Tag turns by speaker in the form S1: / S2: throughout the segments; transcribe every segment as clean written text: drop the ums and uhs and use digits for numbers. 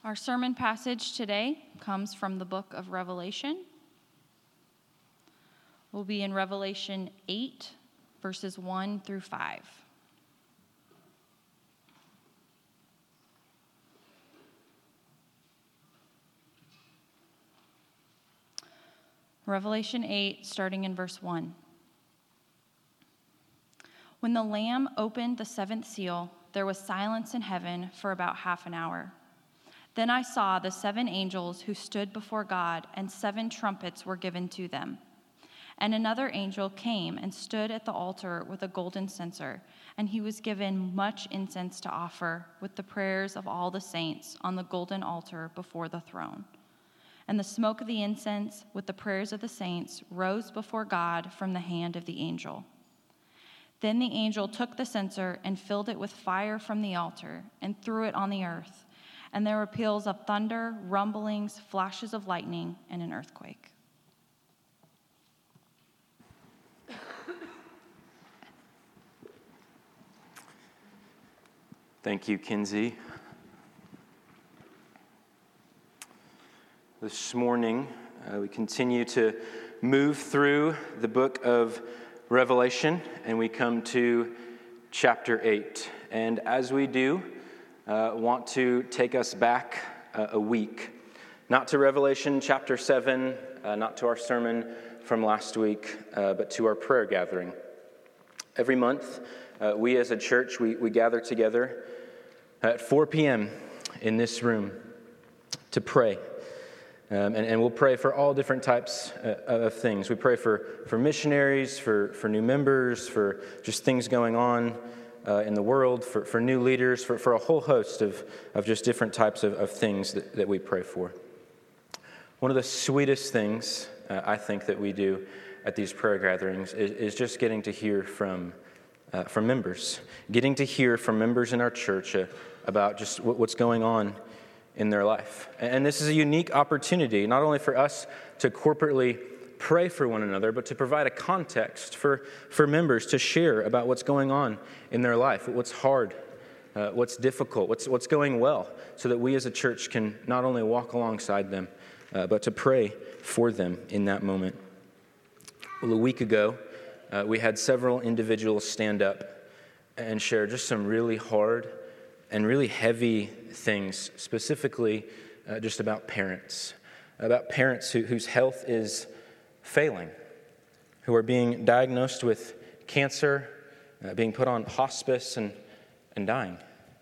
S1: Our sermon passage today comes from the book of Revelation. We'll be in Revelation 8, verses 1 through 5. Revelation 8, starting in verse 1. When the Lamb opened the seventh seal, there was silence in heaven for about half an hour. Then I saw the 7 angels who stood before God, and 7 trumpets were given to them. And another angel came and stood at the altar with a golden censer, and he was given much incense to offer with the prayers of all the saints on the golden altar before the throne. And the smoke of the incense with the prayers of the saints rose before God from the hand of the angel. Then the angel took the censer and filled it with fire from the altar and threw it on the earth. And there were peals of thunder, rumblings, flashes of lightning, and an earthquake.
S2: Thank you, Kinsey. This morning, we continue to move through the book of Revelation, and we come to chapter 8. And as we do, want to take us back a week. Not to Revelation chapter 7, not to our sermon from last week, but to our prayer gathering. Every month, we as a church, we gather together at 4 p.m. in this room to pray. And we'll pray for all different types of things. We pray for missionaries, for new members, for just things going on in the world, for new leaders, for a whole host of just different types of things that we pray for. One of the sweetest things I think that we do at these prayer gatherings is just getting to hear from members, getting to hear from members in our church about just what's going on in their life. And this is a unique opportunity, not only for us to corporately pray for one another, but to provide a context for members to share about what's going on in their life, what's hard, what's difficult, what's going well, so that we as a church can not only walk alongside them, but to pray for them in that moment. Well, a week ago, we had several individuals stand up and share just some really hard and really heavy things, specifically just about parents whose health is failing, who are being diagnosed with cancer, being put on hospice and dying.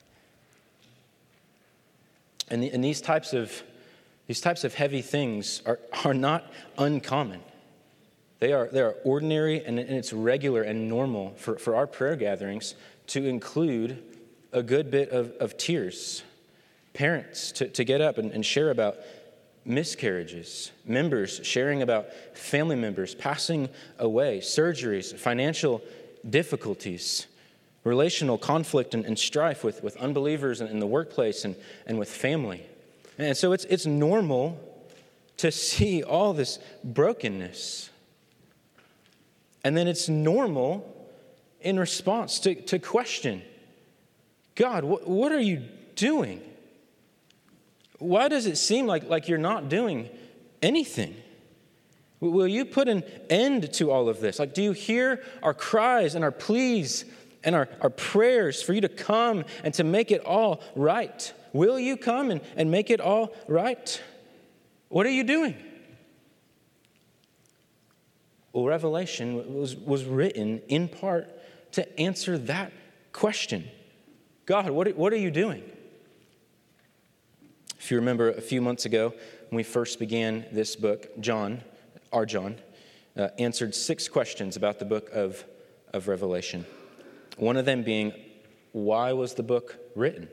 S2: And these types of heavy things are not uncommon. They are ordinary, and it's regular and normal for our prayer gatherings to include a good bit of tears. Parents to get up and share about miscarriages, members sharing about family members passing away, surgeries, financial difficulties, relational conflict and strife with unbelievers in the workplace and with family. And so it's normal to see all this brokenness. And then it's normal in response to question, God, what are you doing? Why does it seem like you're not doing anything? Will you put an end to all of this? Do you hear our cries and our pleas and our prayers for you to come and to make it all right? Will you come and make it all right? What are you doing? Well, Revelation was written in part to answer that question. God, what are you doing? If you remember a few months ago when we first began this book, our John, answered 6 questions about the book of Revelation. One of them being, why was the book written?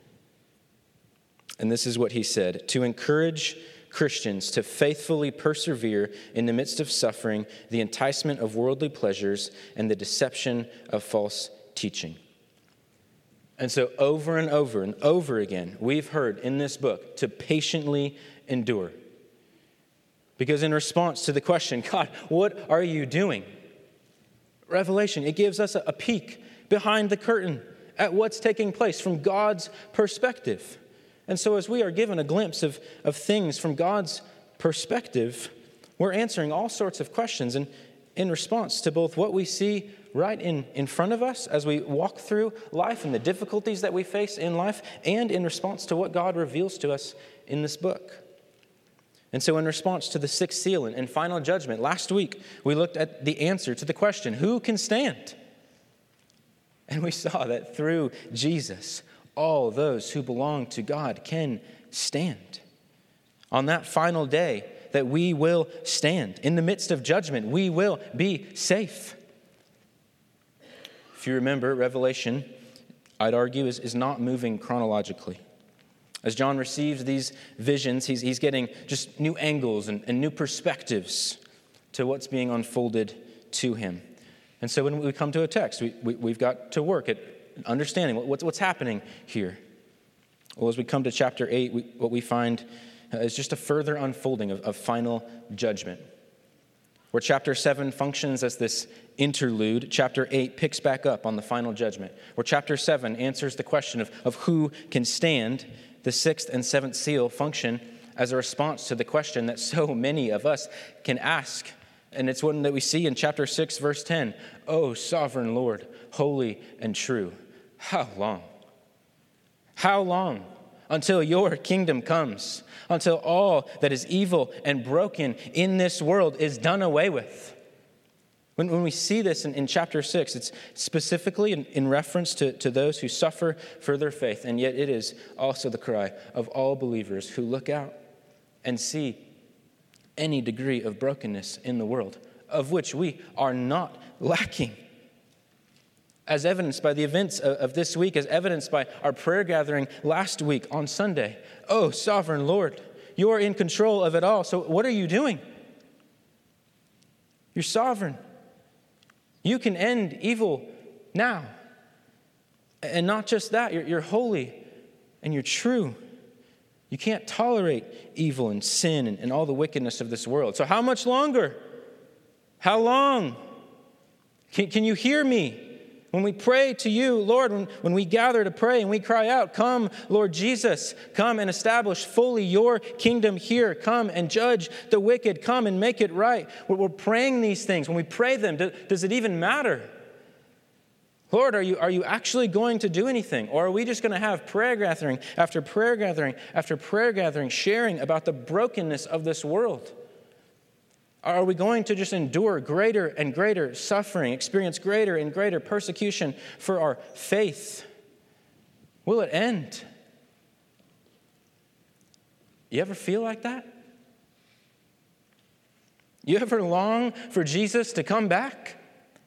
S2: And this is what he said: to encourage Christians to faithfully persevere in the midst of suffering, the enticement of worldly pleasures, and the deception of false teaching. And so over and over and over again, we've heard in this book to patiently endure. Because in response to the question, God, what are you doing? Revelation, it gives us a peek behind the curtain at what's taking place from God's perspective. And so as we are given a glimpse of things from God's perspective, we're answering all sorts of questions and in response to both what we see right in front of us as we walk through life and the difficulties that we face in life, and in response to what God reveals to us in this book. And so in response to the sixth seal and final judgment, last week we looked at the answer to the question, who can stand? And we saw that through Jesus, all those who belong to God can stand. On that final day, that we will stand. In the midst of judgment, we will be safe. If you remember, Revelation, I'd argue, is not moving chronologically. As John receives these visions, he's getting just new angles and new perspectives to what's being unfolded to him. And so when we come to a text, we've got to work at understanding what's happening here. Well, as we come to chapter 8, what we find is just a further unfolding of final judgment. Where chapter 7 functions as this interlude, chapter 8 picks back up on the final judgment. Where chapter 7 answers the question of who can stand, the sixth and seventh seal function as a response to the question that so many of us can ask. And it's one that we see in chapter 6, verse 10. "O sovereign Lord, holy and true, how long? How long until your kingdom comes? Until all that is evil and broken in this world is done away with?" When we see this in chapter 6, it's specifically in reference to those who suffer for their faith, and yet it is also the cry of all believers who look out and see any degree of brokenness in the world, of which we are not lacking. As evidenced by the events of this week, as evidenced by our prayer gathering last week on Sunday. "Oh, sovereign Lord, you are in control of it all. So what are you doing? You're sovereign. You can end evil now. And not just that, you're holy and you're true. You can't tolerate evil and sin and all the wickedness of this world. So how much longer? How long? Can you hear me? When we pray to you, Lord, when we gather to pray and we cry out, come, Lord Jesus, come and establish fully your kingdom here. Come and judge the wicked. Come and make it right." We're praying these things. When we pray them, does it even matter? Lord, are you actually going to do anything? Or are we just going to have prayer gathering after prayer gathering after prayer gathering, sharing about the brokenness of this world? Are we going to just endure greater and greater suffering, experience greater and greater persecution for our faith? Will it end? You ever feel like that? You ever long for Jesus to come back?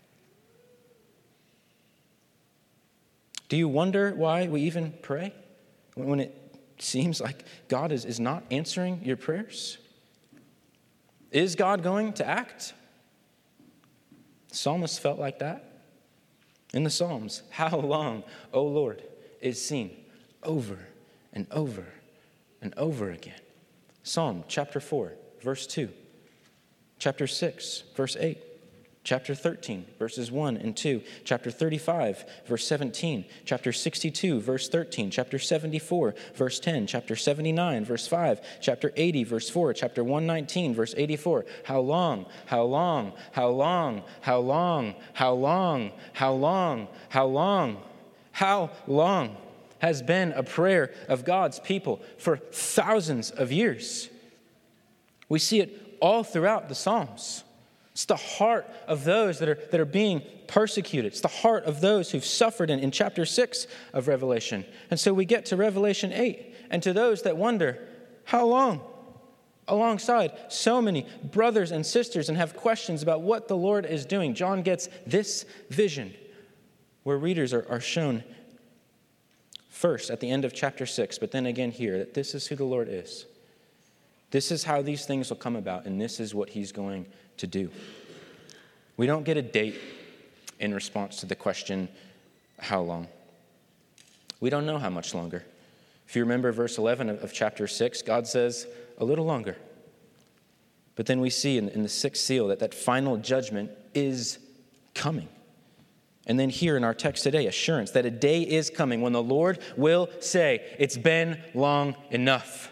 S2: Do you wonder why we even pray when it seems like God is not answering your prayers? Is God going to act? The psalmist felt like that. In the Psalms, "How long, O Lord," is seen over and over and over again. Psalm chapter 4, verse 2. Chapter 6, verse 8. Chapter 13, verses 1 and 2. Chapter 35, verse 17. Chapter 62, verse 13. Chapter 74, verse 10. Chapter 79, verse 5. Chapter 80, verse 4. Chapter 119, verse 84. How long, how long, how long, how long, how long, how long, how long, how long has been a prayer of God's people for thousands of years. We see it all throughout the Psalms. It's the heart of those that are being persecuted. It's the heart of those who've suffered in chapter 6 of Revelation. And so we get to Revelation 8, and to those that wonder, how long? Alongside so many brothers and sisters and have questions about what the Lord is doing, John gets this vision where readers are shown first at the end of chapter 6, but then again here, that this is who the Lord is. This is how these things will come about, and this is what he's going to do. We don't get a date in response to the question, how long? We don't know how much longer. If you remember verse 11 of chapter 6, God says, a little longer. But then we see in the sixth seal that final judgment is coming. And then here in our text today, assurance that a day is coming when the Lord will say, it's been long enough.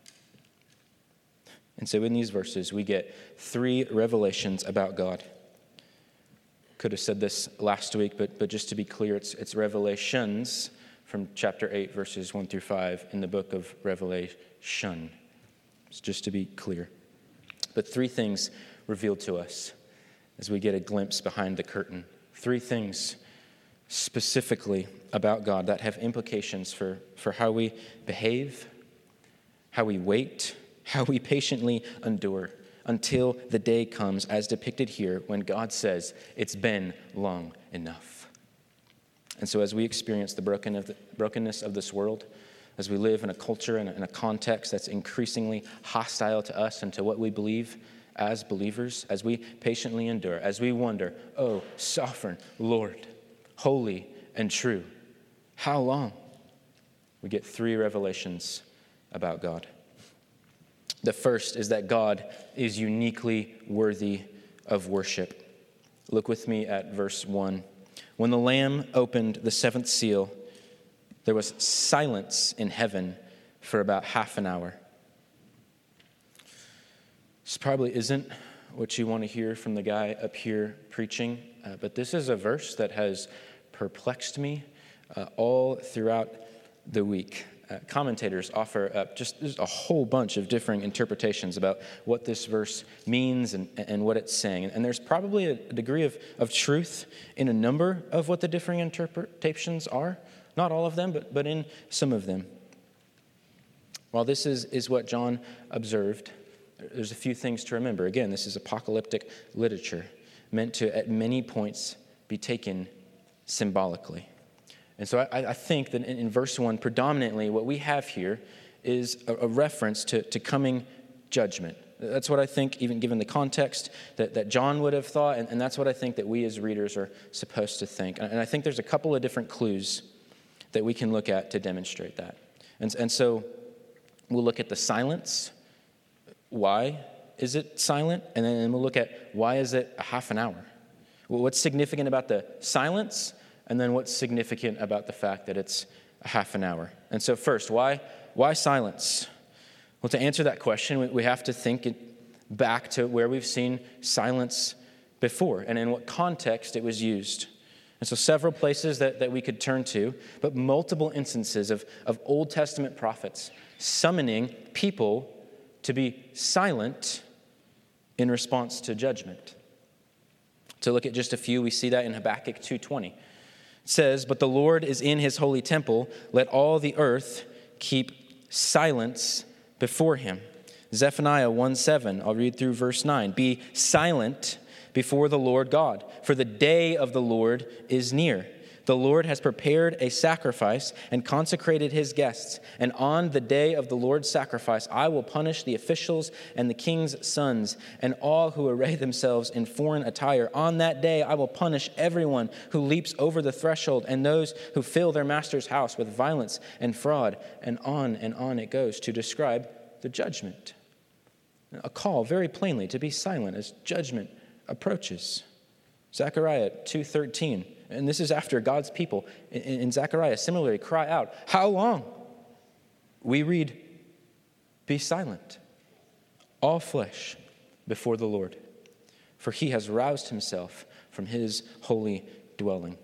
S2: And so in these verses, we get 3 revelations about God. Could have said this last week, but just to be clear, it's revelations from chapter 8, verses 1 through 5 in the book of Revelation. It's just to be clear. But 3 things revealed to us as we get a glimpse behind the curtain. 3 things specifically about God that have implications for how we behave, how we wait, how we patiently endure until the day comes as depicted here when God says, it's been long enough. And so as we experience the brokenness of this world, as we live in a culture and in a context that's increasingly hostile to us and to what we believe as believers, as we patiently endure, as we wonder, oh, sovereign Lord, holy and true, how long? We get 3 revelations about God. The first is that God is uniquely worthy of worship. Look with me at verse 1. When the Lamb opened the 7th seal, there was silence in heaven for about half an hour. This probably isn't what you want to hear from the guy up here preaching, but this is a verse that has perplexed me all throughout the week. Commentators offer up just a whole bunch of different interpretations about what this verse means and what it's saying. And there's probably a degree of truth in a number of what the differing interpretations are. Not all of them, but in some of them. While this is what John observed, there's a few things to remember. Again, this is apocalyptic literature meant to, at many points, be taken symbolically. And so I think that in verse 1, predominantly what we have here is a reference to coming judgment. That's what I think, even given the context, that John would have thought, and that's what I think that we as readers are supposed to think. And I think there's a couple of different clues that we can look at to demonstrate that. And so we'll look at the silence. Why is it silent? And then we'll look at why is it a half an hour? Well, what's significant about the silence? And then what's significant about the fact that it's a half an hour? And so first, why silence? Well, to answer that question, we have to think back to where we've seen silence before and in what context it was used. And so several places that we could turn to, but multiple instances of Old Testament prophets summoning people to be silent in response to judgment. To look at just a few, we see that in Habakkuk 2:20. It says, "But the Lord is in his holy temple. Let all the earth keep silence before him." Zephaniah 1:7, I'll read through verse 9. "Be silent before the Lord God, for the day of the Lord is near. The Lord has prepared a sacrifice and consecrated his guests. And on the day of the Lord's sacrifice, I will punish the officials and the king's sons and all who array themselves in foreign attire. On that day, I will punish everyone who leaps over the threshold and those who fill their master's house with violence and fraud." And on it goes to describe the judgment. A call very plainly to be silent as judgment approaches. Zechariah 2:13. And this is after God's people in Zechariah similarly cry out, "How long?" We read, "Be silent, all flesh before the Lord, for he has roused himself from his holy dwelling."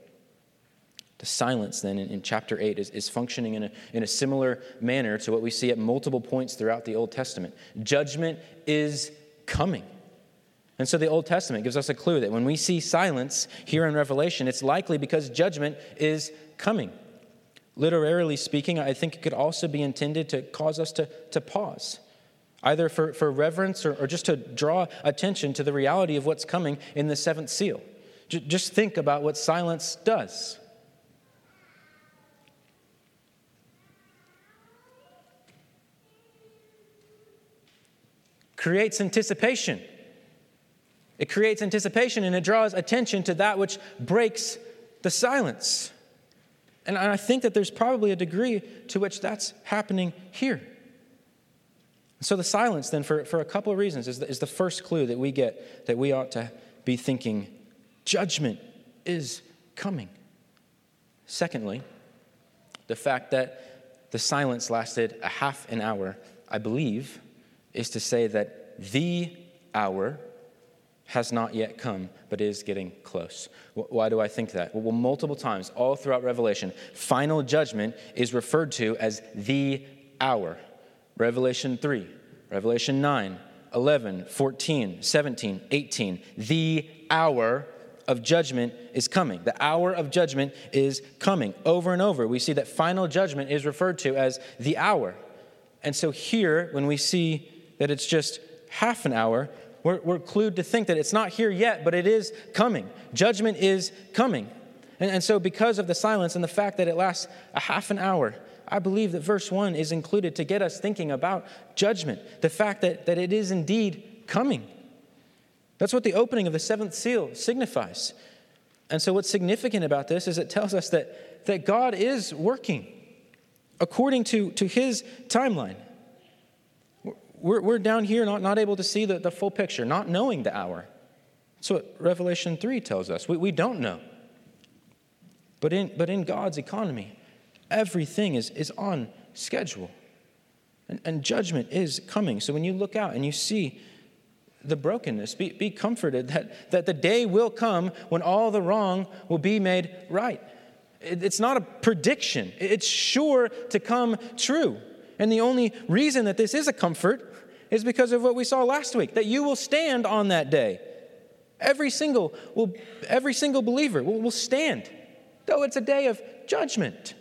S2: The silence then in chapter 8 is functioning in a similar manner to what we see at multiple points throughout the Old Testament. Judgment is coming. And so the Old Testament gives us a clue that when we see silence here in Revelation, it's likely because judgment is coming. Literarily speaking, I think it could also be intended to cause us to pause, either for reverence or just to draw attention to the reality of what's coming in the 7th seal. Just think about what silence does. Creates anticipation. It creates anticipation and it draws attention to that which breaks the silence. And I think that there's probably a degree to which that's happening here. So the silence then for a couple of reasons is the first clue that we get that we ought to be thinking judgment is coming. Secondly, the fact that the silence lasted a half an hour, I believe, is to say that the hour has not yet come, but is getting close. Why do I think that? Well, multiple times, all throughout Revelation, final judgment is referred to as the hour. Revelation 3, Revelation 9, 11, 14, 17, 18. The hour of judgment is coming. The hour of judgment is coming. Over and over, we see that final judgment is referred to as the hour. And so here, when we see that it's just half an hour, we're clued to think that it's not here yet, but it is coming. Judgment is coming. And so because of the silence and the fact that it lasts a half an hour, I believe that verse 1 is included to get us thinking about judgment, the fact that it is indeed coming. That's what the opening of the seventh seal signifies. And so what's significant about this is it tells us that God is working according to his timeline. We're down here not able to see the full picture, not knowing the hour. That's what Revelation 3 tells us. We don't know. But in God's economy, everything is on schedule. And judgment is coming. So when you look out and you see the brokenness, be comforted that the day will come when all the wrong will be made right. It's not a prediction. It's sure to come true. And the only reason that this is a comfort is because of what we saw last week, that you will stand on that day. Every single believer will stand, though it's a day of judgment.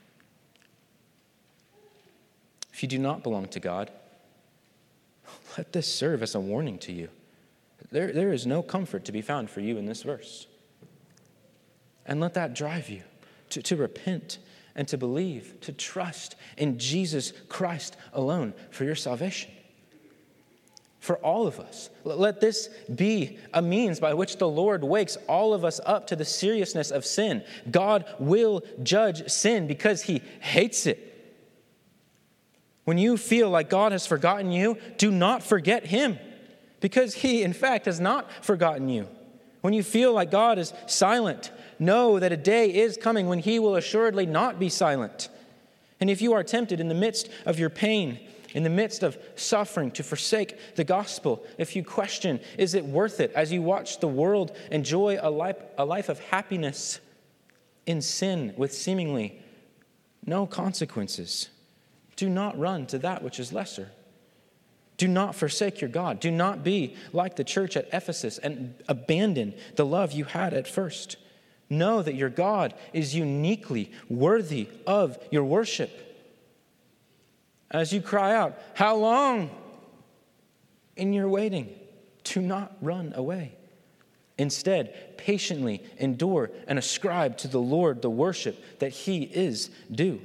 S2: If you do not belong to God, let this serve as a warning to you. There is no comfort to be found for you in this verse. And let that drive you to repent and to believe, to trust in Jesus Christ alone for your salvation. For all of us, let this be a means by which the Lord wakes all of us up to the seriousness of sin. God will judge sin because he hates it. When you feel like God has forgotten you, do not forget him, because he, in fact, has not forgotten you. When you feel like God is silent, know that a day is coming when he will assuredly not be silent. And if you are tempted in the midst of your pain, in the midst of suffering, to forsake the gospel, if you question, is it worth it, as you watch the world enjoy a life of happiness in sin with seemingly no consequences, do not run to that which is lesser. Do not forsake your God. Do not be like the church at Ephesus and abandon the love you had at first. Know that your God is uniquely worthy of your worship. As you cry out, "How long?" in your waiting, do not run away. Instead, patiently endure and ascribe to the Lord the worship that he is due.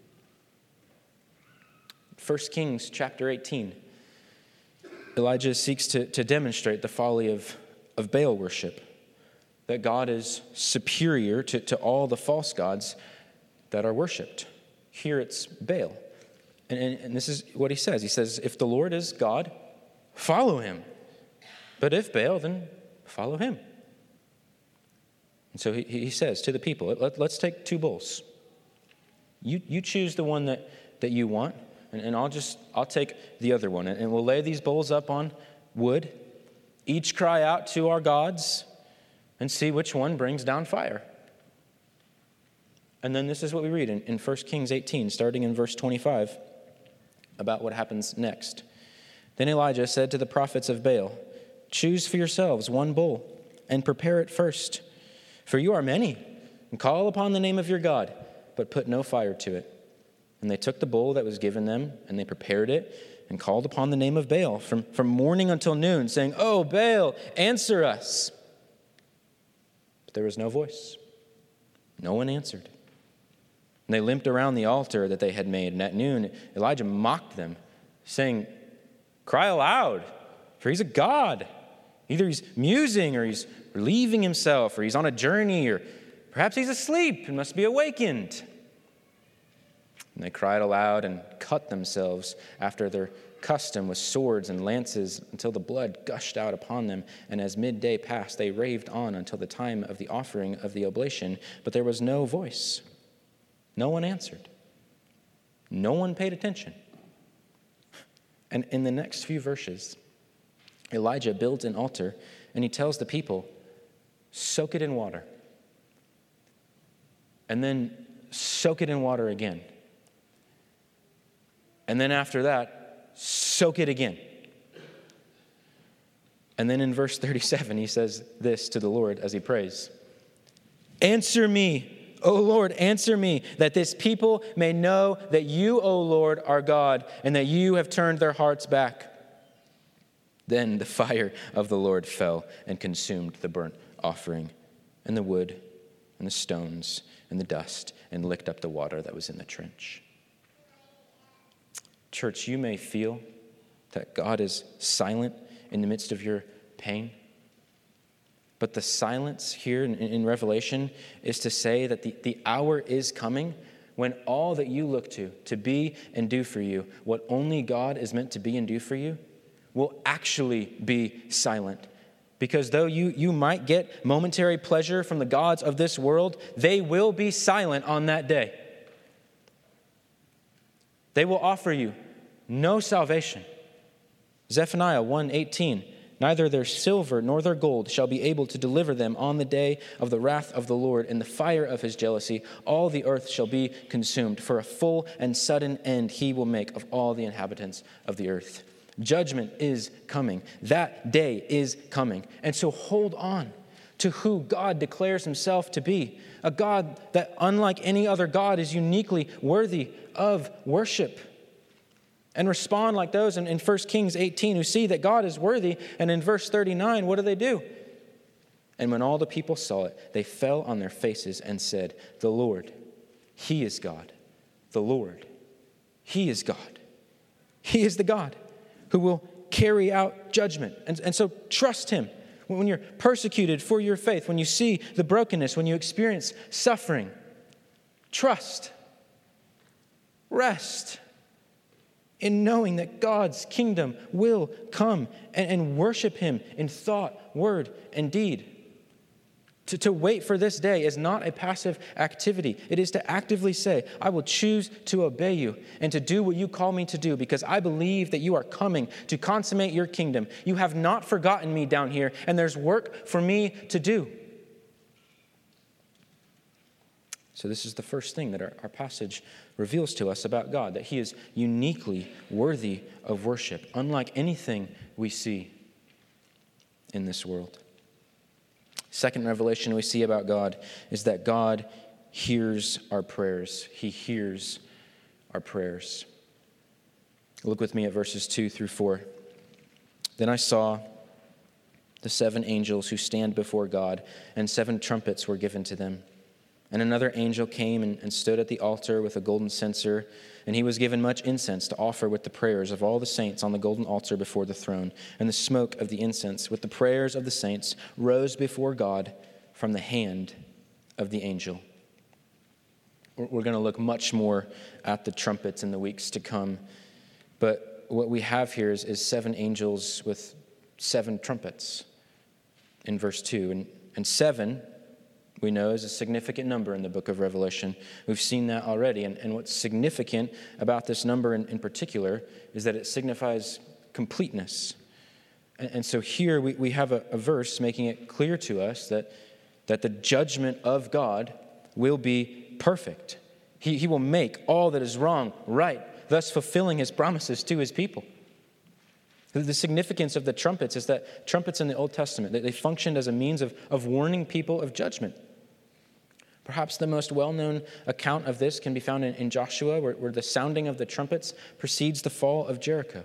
S2: 1 Kings chapter 18. Elijah seeks to demonstrate the folly of Baal worship, that God is superior to all the false gods that are worshipped. Here it's Baal. And this is what he says. He says, if the Lord is God, follow him. But if Baal, then follow him. And so he says to the people, let's take 2 bulls. You choose the one that you want, and I'll take the other one. And we'll lay these bulls up on wood, each cry out to our gods, and see which one brings down fire. And then this is what we read in 1 Kings 18, starting in verse 25, about what happens next. Then Elijah said to the prophets of Baal, choose for yourselves 1 bull, and prepare it first. For you are many, and call upon the name of your God, but put no fire to it. And they took the bull that was given them, and they prepared it, and called upon the name of Baal from morning until noon, saying, "Oh, Baal, answer us." But there was no voice. No one answered. And they limped around the altar that they had made, and at noon Elijah mocked them, saying, "Cry aloud, for he's a god. Either he's musing, or he's relieving himself, or he's on a journey, or perhaps he's asleep and must be awakened." And they cried aloud and cut themselves after their custom with swords and lances until the blood gushed out upon them. And as midday passed, they raved on until the time of the offering of the oblation. But there was no voice. No one answered. No one paid attention. And in the next few verses, Elijah builds an altar and he tells the people, soak it in water. And then soak it in water again. And then after that, soak it again. And then in verse 37, he says this to the Lord as he prays. Answer me, O Lord, answer me, that this people may know that you, O Lord, are God, and that you have turned their hearts back. Then the fire of the Lord fell and consumed the burnt offering and the wood and the stones and the dust and licked up the water that was in the trench. Church, you may feel that God is silent in the midst of your pain. But the silence here in Revelation is to say that the hour is coming when all that you look to be and do for you, what only God is meant to be and do for you, will actually be silent. Because though you might get momentary pleasure from the gods of this world, they will be silent on that day. They will offer you no salvation. Zephaniah 1:18, neither their silver nor their gold shall be able to deliver them on the day of the wrath of the Lord and the fire of his jealousy. All the earth shall be consumed. For a full and sudden end he will make of all the inhabitants of the earth. Judgment is coming. That day is coming. And so hold on to who God declares himself to be. A God that, unlike any other God, is uniquely worthy of worship. And respond like those in 1 Kings 18 who see that God is worthy. And in verse 39, what do? And when all the people saw it, they fell on their faces and said, the Lord, he is God. The Lord, he is God. He is the God who will carry out judgment. And so trust him. When you're persecuted for your faith, when you see the brokenness, when you experience suffering, trust, rest in knowing that God's kingdom will come, and worship him in thought, word, and deed. To wait for this day is not a passive activity. It is to actively say, I will choose to obey you and to do what you call me to do because I believe that you are coming to consummate your kingdom. You have not forgotten me down here, and there's work for me to do. So this is the first thing that our passage reveals to us about God, that he is uniquely worthy of worship, unlike anything we see in this world. Second revelation we see about God is that God hears our prayers. He hears our prayers. Look with me at verses 2-4. Then I saw the 7 angels who stand before God, and 7 trumpets were given to them. And another angel came and stood at the altar with a golden censer, and he was given much incense to offer with the prayers of all the saints on the golden altar before the throne. And the smoke of the incense with the prayers of the saints rose before God from the hand of the angel. We're going to look much more at the trumpets in the weeks to come. But what we have here is 7 angels with 7 trumpets in verse 2. And 7, we know, is a significant number in the book of Revelation. We've seen that already. And what's significant about this number in particular is that it signifies completeness. And so here we have a verse making it clear to us that the judgment of God will be perfect. He will make all that is wrong right, thus fulfilling his promises to his people. The significance of the trumpets is that trumpets in the Old Testament, they functioned as a means of warning people of judgment. Perhaps the most well-known account of this can be found in Joshua, where the sounding of the trumpets precedes the fall of Jericho.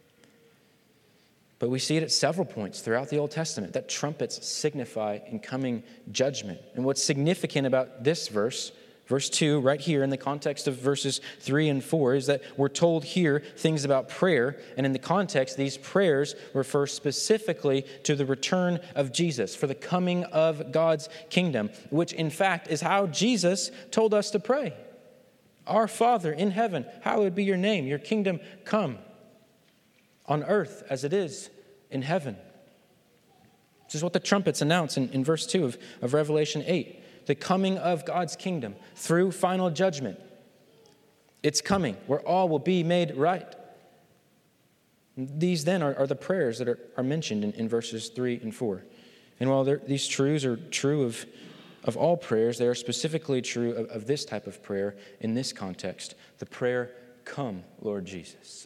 S2: But we see it at several points throughout the Old Testament that trumpets signify incoming judgment. And what's significant about this verse 2, right here in the context of verses 3 and 4, is that we're told here things about prayer. And in the context, these prayers refer specifically to the return of Jesus, for the coming of God's kingdom, which in fact is how Jesus told us to pray. Our Father in heaven, hallowed be your name. Your kingdom come on earth as it is in heaven. This is what the trumpets announce in verse 2 of Revelation 8. The coming of God's kingdom through final judgment. It's coming where all will be made right. These then are the prayers that are mentioned in verses 3 and 4. And while these truths are true of all prayers, they are specifically true of this type of prayer in this context. The prayer, come, Lord Jesus.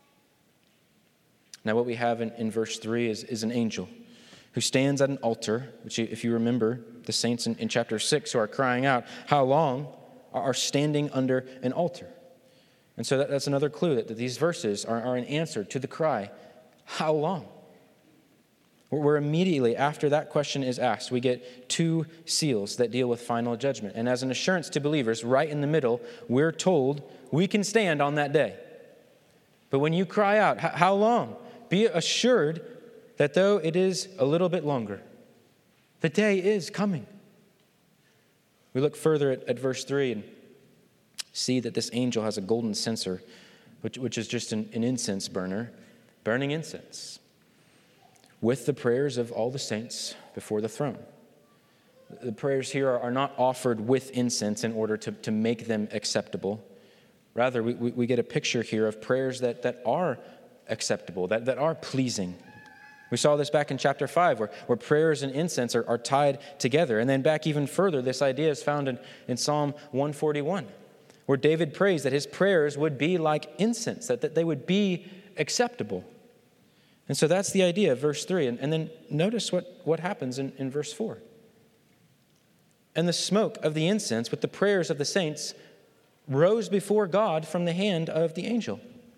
S2: Now what we have in verse 3 is an angel who stands at an altar, which if you remember, the saints in chapter 6 who are crying out, how long, are standing under an altar. And so that's another clue that these verses are an answer to the cry, how long? Where immediately after that question is asked, we get two seals that deal with final judgment. And as an assurance to believers, right in the middle, we're told we can stand on that day. But when you cry out, how long? Be assured that though it is a little bit longer, the day is coming. We look further at verse 3 and see that this angel has a golden censer, which is just an incense burner, burning incense, with the prayers of all the saints before the throne. The prayers here are not offered with incense in order to make them acceptable. Rather, we get a picture here of prayers that are acceptable, that are pleasing. We saw this back in chapter 5, where prayers and incense are tied together. And then back even further, this idea is found in Psalm 141, where David prays that his prayers would be like incense, that they would be acceptable. And so that's the idea of verse 3. And then notice what happens in verse 4. And the smoke of the incense with the prayers of the saints rose before God from the hand of the angel.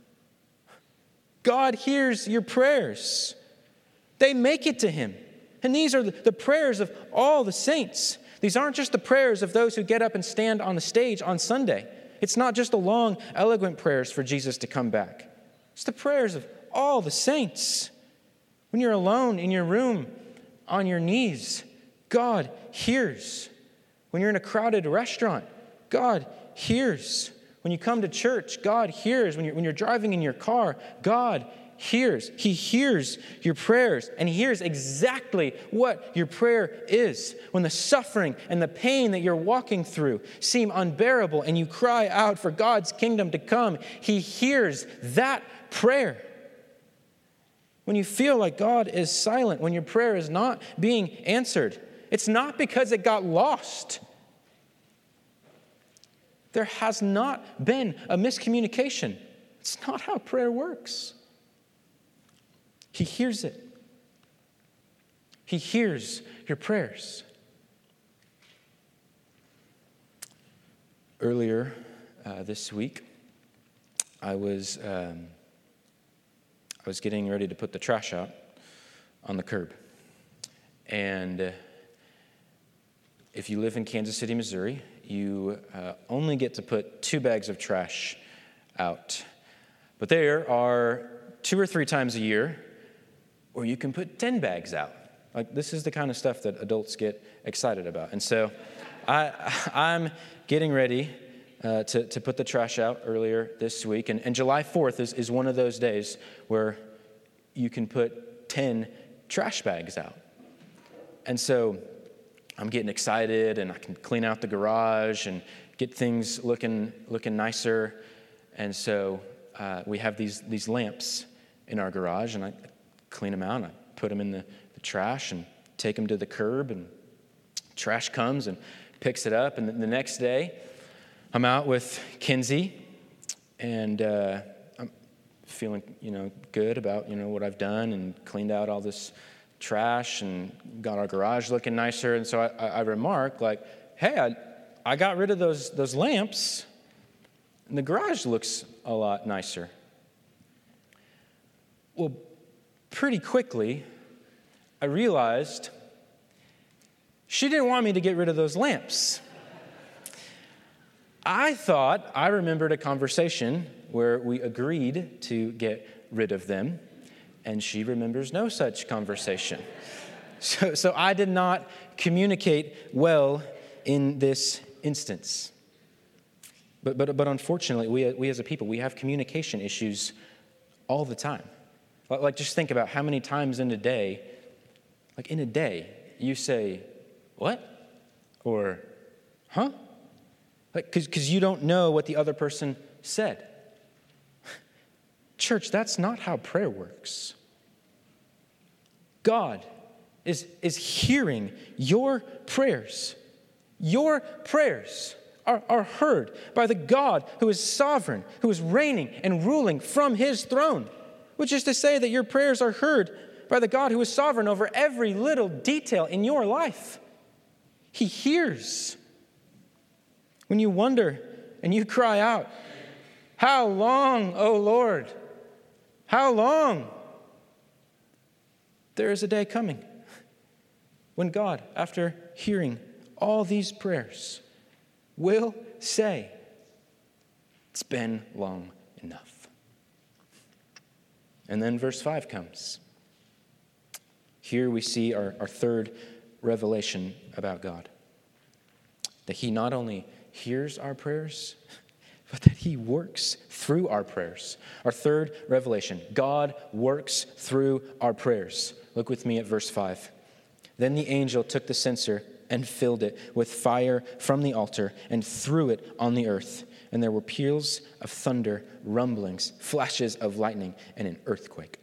S2: God hears your prayers. They make it to him. And these are the prayers of all the saints. These aren't just the prayers of those who get up and stand on the stage on Sunday. It's not just the long, eloquent prayers for Jesus to come back. It's the prayers of all the saints. When you're alone in your room, on your knees, God hears. When you're in a crowded restaurant, God hears. When you come to church, God hears. When you're driving in your car, God hears. He hears your prayers, and he hears exactly what your prayer is. When the suffering and the pain that you're walking through seem unbearable and you cry out for God's kingdom to come, he hears that prayer. When you feel like God is silent, when your prayer is not being answered, it's not because it got lost. There has not been a miscommunication. It's not how prayer works. He hears it. He hears your prayers. Earlier this week, I was getting ready to put the trash out on the curb. And if you live in Kansas City, Missouri, you only get to put 2 bags of trash out. But there are 2 or 3 times a year where you can put 10 bags out. Like, this is the kind of stuff that adults get excited about. And so I'm getting ready to put the trash out earlier this week. And July 4th is one of those days where you can put 10 trash bags out. And so I'm getting excited, and I can clean out the garage and get things looking nicer. And so we have these lamps in our garage, and I clean them out, and I put them in the trash and take them to the curb, and trash comes and picks it up. And the next day, I'm out with Kinsey, and I'm feeling, good about, what I've done and cleaned out all this trash and got our garage looking nicer. And so I remark, like, hey, I got rid of those lamps, and the garage looks a lot nicer. Well, pretty quickly, I realized she didn't want me to get rid of those lamps. I thought I remembered a conversation where we agreed to get rid of them, and she remembers no such conversation. So I did not communicate well in this instance. But unfortunately, we as a people, we have communication issues all the time. Like, just think about how many times in a day, you say, what? Or, huh? Because you don't know what the other person said. Church, that's not how prayer works. God is hearing your prayers. Your prayers are heard by the God who is sovereign, who is reigning and ruling from his throne. Which is to say that your prayers are heard by the God who is sovereign over every little detail in your life. He hears. When you wonder and you cry out, "How long, O Lord? How long?" There is a day coming when God, after hearing all these prayers, will say, "It's been long enough." And then verse 5 comes. Here we see our third revelation about God. That he not only hears our prayers, but that he works through our prayers. Our third revelation, God works through our prayers. Look with me at verse 5. Then the angel took the censer and filled it with fire from the altar and threw it on the earth. And there were peals of thunder, rumblings, flashes of lightning, and an earthquake.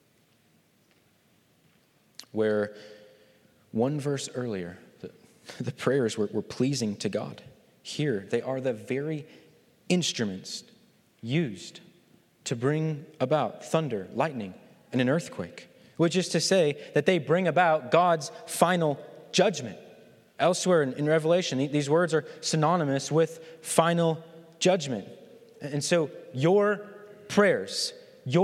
S2: Where one verse earlier, the prayers were pleasing to God. Here, they are the very instruments used to bring about thunder, lightning, and an earthquake. Which is to say that they bring about God's final judgment. Elsewhere in Revelation, these words are synonymous with final judgment. And so your prayers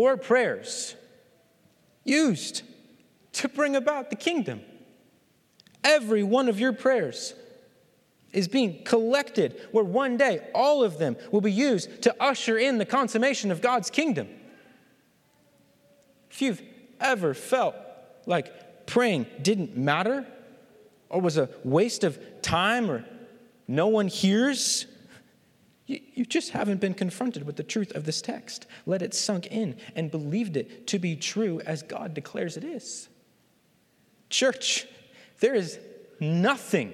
S2: used to bring about the kingdom. Every one of your prayers is being collected where one day all of them will be used to usher in the consummation of God's kingdom. If you've ever felt like praying didn't matter or was a waste of time or no one hears, you just haven't been confronted with the truth of this text. Let it sunk in and believed it to be true as God declares it is. Church, there is nothing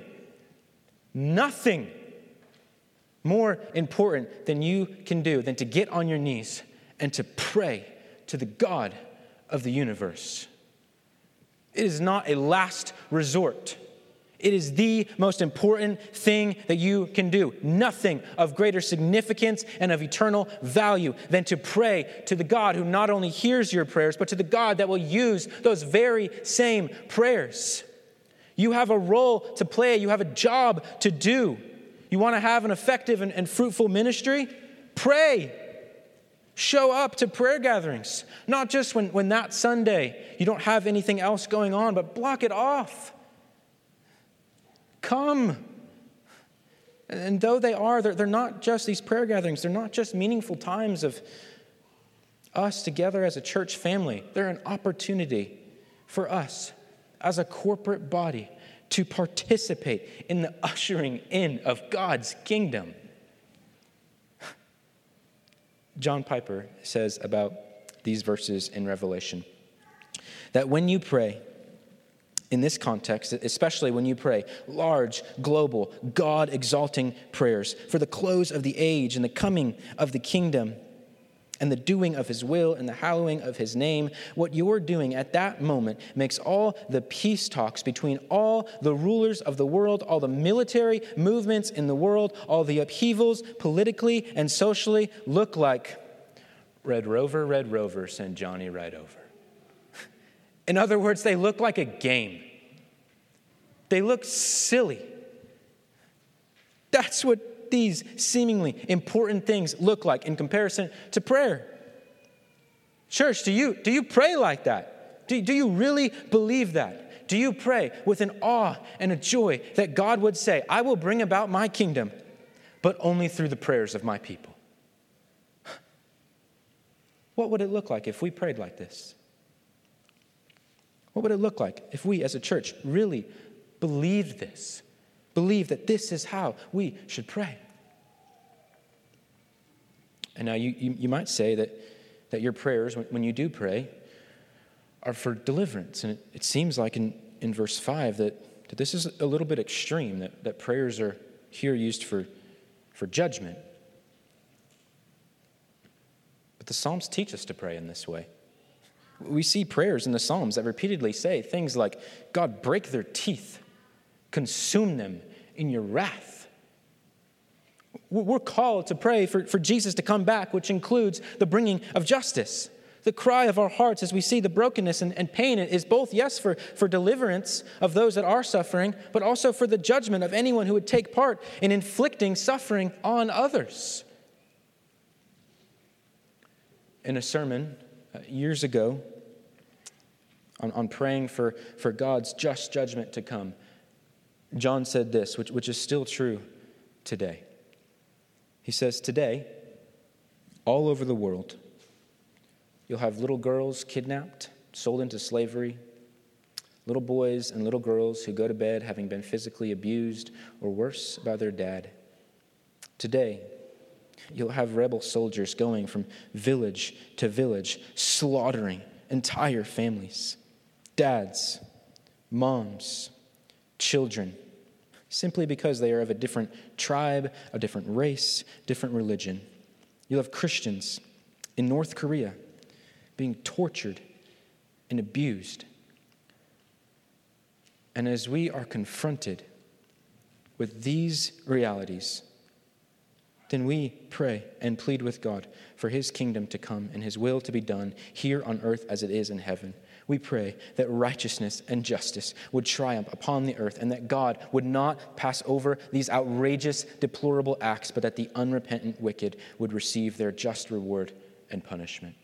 S2: more important than you can do than to get on your knees and to pray to the God of the universe. It is not a last resort. It is the most important thing that you can do. Nothing of greater significance and of eternal value than to pray to the God who not only hears your prayers, but to the God that will use those very same prayers. You have a role to play. You have a job to do. You want to have an effective and fruitful ministry? Pray. Show up to prayer gatherings. Not just when that Sunday you don't have anything else going on, but block it off. Come. And though they're not just these prayer gatherings. They're not just meaningful times of us together as a church family. They're an opportunity for us as a corporate body to participate in the ushering in of God's kingdom. John Piper says about these verses in Revelation that when you pray, in this context, especially when you pray large, global, God-exalting prayers for the close of the age and the coming of the kingdom and the doing of his will and the hallowing of his name, what you're doing at that moment makes all the peace talks between all the rulers of the world, all the military movements in the world, all the upheavals politically and socially look like Red Rover, send Johnny right over. In other words, they look like a game. They look silly. That's what these seemingly important things look like in comparison to prayer. Church, do you pray like that? Do you really believe that? Do you pray with an awe and a joy that God would say, I will bring about my kingdom, but only through the prayers of my people? What would it look like if we prayed like this? What would it look like if we as a church really believed this? Believe that this is how we should pray? And now you might say that your prayers, when you do pray, are for deliverance. And it seems like in verse 5 that this is a little bit extreme, that prayers are here used for judgment. But the Psalms teach us to pray in this way. We see prayers in the Psalms that repeatedly say things like, God, break their teeth, consume them in your wrath. We're called to pray for Jesus to come back, which includes the bringing of justice. The cry of our hearts as we see the brokenness and pain is both, yes, for deliverance of those that are suffering, but also for the judgment of anyone who would take part in inflicting suffering on others. In a sermon years ago on praying for God's just judgment to come, John said this, which is still true today. He says, today, all over the world, you'll have little girls kidnapped, sold into slavery, little boys and little girls who go to bed having been physically abused or worse by their dad. Today, you'll have rebel soldiers going from village to village, slaughtering entire families, dads, moms, children, simply because they are of a different tribe, a different race, different religion. You'll have Christians in North Korea being tortured and abused. And as we are confronted with these realities, then we pray and plead with God for his kingdom to come and his will to be done here on earth as it is in heaven. We pray that righteousness and justice would triumph upon the earth and that God would not pass over these outrageous, deplorable acts, but that the unrepentant wicked would receive their just reward and punishment.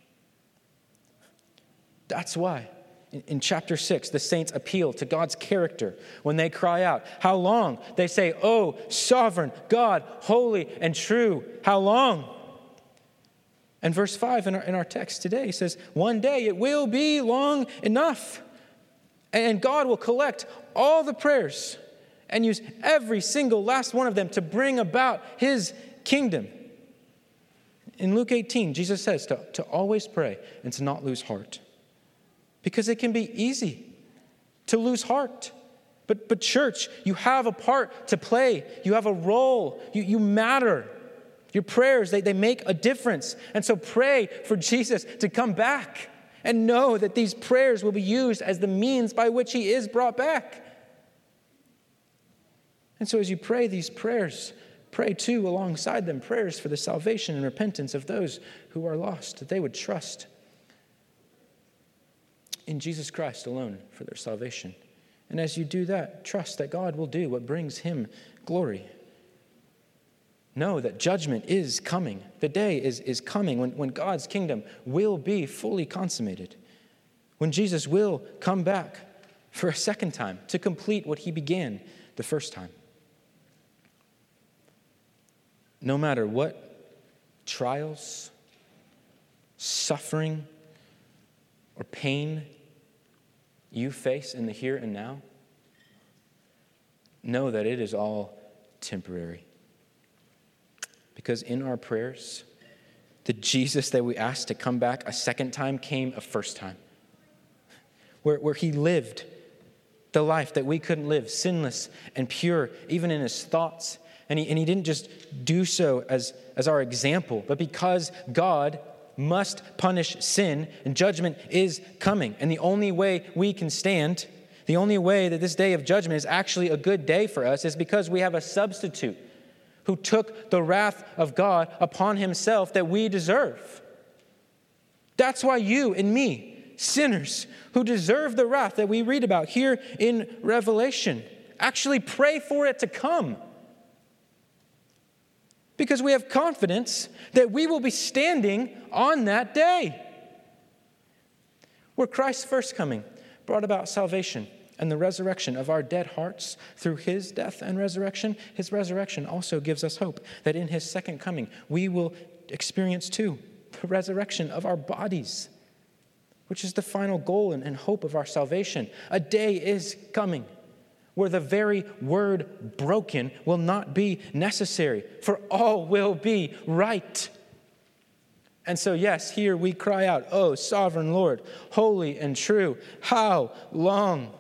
S2: That's why in chapter 6, the saints appeal to God's character when they cry out, how long? They say, oh, sovereign God, holy and true, how long? And verse 5 in our text today says, one day it will be long enough. And God will collect all the prayers and use every single last one of them to bring about his kingdom. In Luke 18, Jesus says to always pray and to not lose heart. Because it can be easy to lose heart. But church, you have a part to play. You have a role. You matter. Your prayers, they make a difference. And so pray for Jesus to come back. And know that these prayers will be used as the means by which he is brought back. And so as you pray these prayers, pray too alongside them prayers for the salvation and repentance of those who are lost, that they would trust in Jesus Christ alone for their salvation. And as you do that, trust that God will do what brings him glory. Know that judgment is coming. The day is coming when God's kingdom will be fully consummated. When Jesus will come back for a second time to complete what he began the first time. No matter what trials, suffering, or pain you face in the here and now, know that it is all temporary. Because in our prayers, the Jesus that we asked to come back a second time came a first time. Where he lived the life that we couldn't live, sinless and pure, even in his thoughts. And he didn't just do so as our example, but because God must punish sin and judgment is coming. And the only way we can stand, the only way that this day of judgment is actually a good day for us is because we have a substitute who took the wrath of God upon himself that we deserve. That's why you and me, sinners who deserve the wrath that we read about here in Revelation, actually pray for it to come. Because we have confidence that we will be standing on that day. Where Christ's first coming brought about salvation and the resurrection of our dead hearts through his death and resurrection, his resurrection also gives us hope that in his second coming we will experience too the resurrection of our bodies, which is the final goal and hope of our salvation. A day is coming where the very word broken will not be necessary, for all will be right. And so, yes, here we cry out, "Oh, sovereign Lord, holy and true, how long?"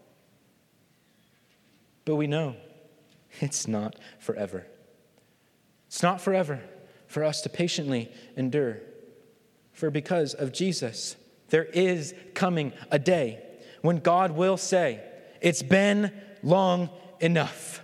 S2: But we know it's not forever. It's not forever for us to patiently endure. For because of Jesus, there is coming a day when God will say, "It's been long enough."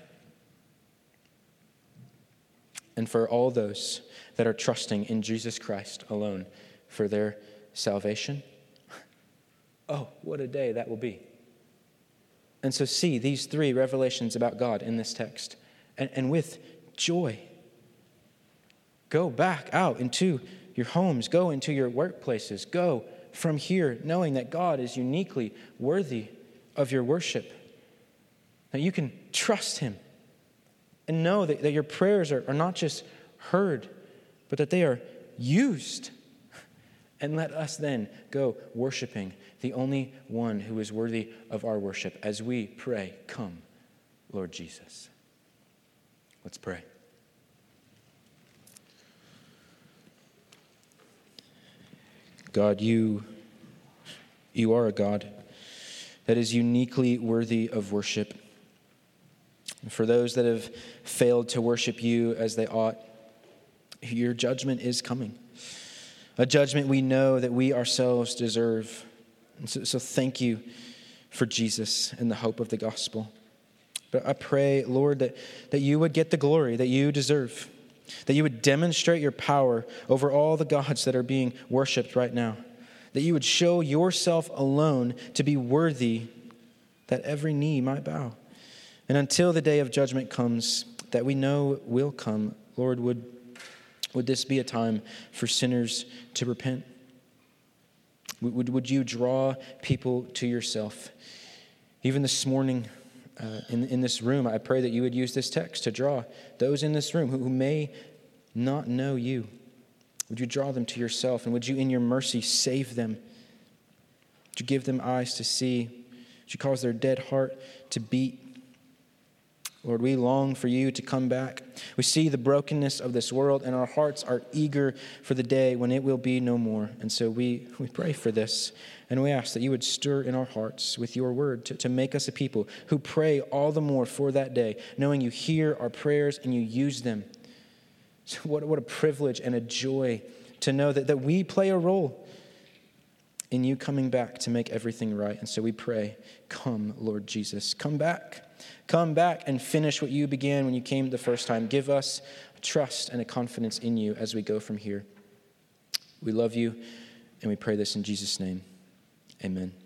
S2: And for all those that are trusting in Jesus Christ alone for their salvation, oh, what a day that will be. And so see these three revelations about God in this text, and with joy, go back out into your homes, go into your workplaces, go from here knowing that God is uniquely worthy of your worship, that you can trust him and know that your prayers are not just heard, but that they are used. And let us then go worshiping the only one who is worthy of our worship as we pray, "Come, Lord Jesus." Let's pray. God, you are a God that is uniquely worthy of worship. And for those that have failed to worship you as they ought, your judgment is coming. A judgment we know that we ourselves deserve. And so thank you for Jesus and the hope of the gospel. But I pray, Lord, that you would get the glory that you deserve, that you would demonstrate your power over all the gods that are being worshiped right now, that you would show yourself alone to be worthy, that every knee might bow. And until the day of judgment comes, that we know will come, Lord, would this be a time for sinners to repent? Would you draw people to yourself? Even this morning in this room, I pray that you would use this text to draw those in this room who may not know you. Would you draw them to yourself, and would you in your mercy save them? Would you give them eyes to see? Would you cause their dead heart to beat? Lord, we long for you to come back. We see the brokenness of this world, and our hearts are eager for the day when it will be no more. And so we pray for this, and we ask that you would stir in our hearts with your word to make us a people who pray all the more for that day, knowing you hear our prayers and you use them. So what a privilege and a joy to know that we play a role in you coming back to make everything right. And so we pray, "Come, Lord Jesus, come back. Come back and finish what you began when you came the first time. Give us a trust and a confidence in you as we go from here." We love you, and we pray this in Jesus' name. Amen.